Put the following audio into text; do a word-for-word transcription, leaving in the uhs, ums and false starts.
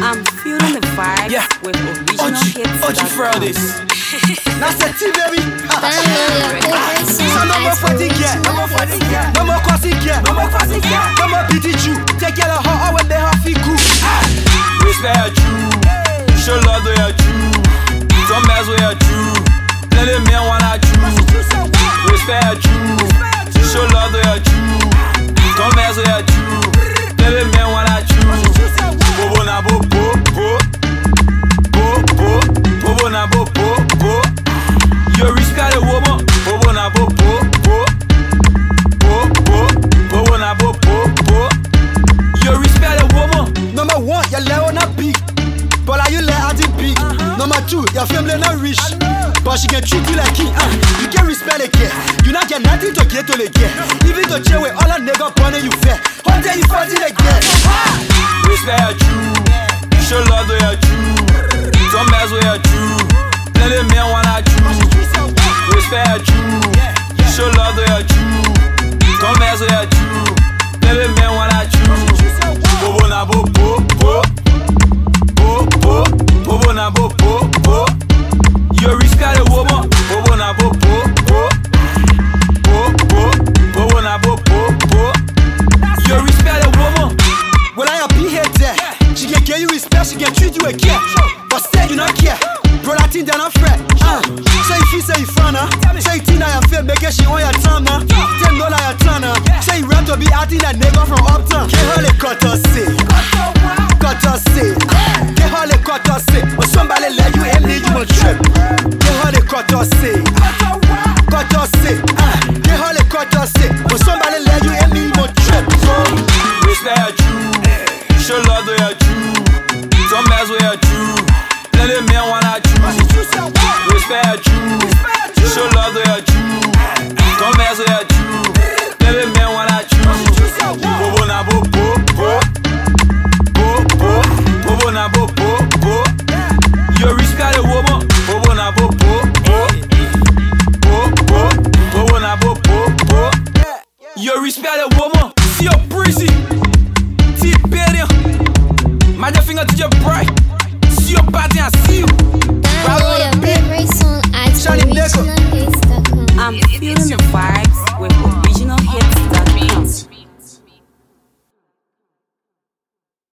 I'm feeling the vibe Yeah. with original Oji, hits. Oji for all this. That's a T, baby. So No more fatigue, yeah. No more fatigue, yeah. No more crossing, yeah. No more crossing, yeah. No more P T G. Take care of her, I will make her feel good. Respect you, show love to your Jew. Don't mess with your Jew. Let it mean one I choose. Respect you, show love to your Jew. Don't mess with your Jew. Let it mean one I choose. Bobo na bo bo bo bo bo bobo na bo bo bo. You respect a woman. Bobo na bo bo bo bo bo bobo na bo bo bo. You respect a woman. Number one, your level not big, but are you let her big? Number two, your family not rich, but she can treat you like king. Uh, you can respect the kid. You not get nothing to get to the get. Even to chill with all a nigga burning you fair. How dare you fight it again? Respect you, show love to your Jew. Don't mess with your Jew. Let it mean one I choose. Respect you, show love to your Jew. Don't mess with your Jew. Let it mean one I choose. Bobo na bo bo bo bo bo bobo na bo bo bo. You respect a woman. Bobo na bo bo bo bo bo bobo na bo bo bo. You respect a woman. Well, I am P head there. She can give you respect, she can treat you a care. But still, you not care. Bro, that thing they're not fret. Uh, say if you say you fun, huh? Say you think I am fair, make it she on your time, huh? Tell no like your turn, huh? Say you rap to be acting that nigga from uptown. Get her the cut us, say. Cut us, say. Get her the cut us, say. When somebody let you in, leave you on trip. Get her the cut us, say. Cut us, say. Uh, get her the cut us, say. When somebody let you in, leave you on trip. Respect you, show love to your Jew. Don't mess with your Jew. Let it mean one I choose. Respect you, show love to your Jew. Don't mess with your Jew.